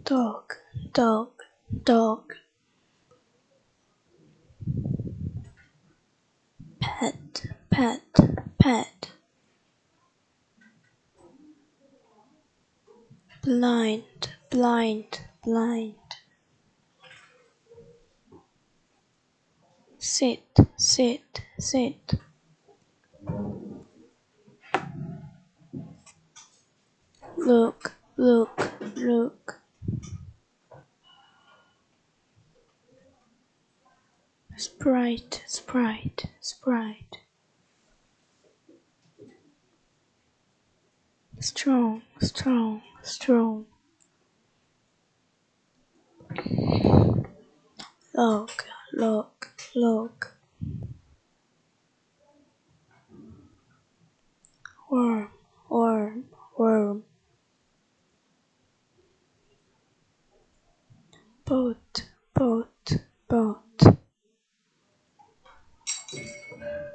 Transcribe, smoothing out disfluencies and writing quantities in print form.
Dog, dog, dog. Pet, pet, pet. Blind, blind, blind. Sit, sit, sit. Look, look, look. Sprite, sprite, sprite. Strong, strong, strong. Look, look, look. Worm, worm, worm. Boat, boat, boat.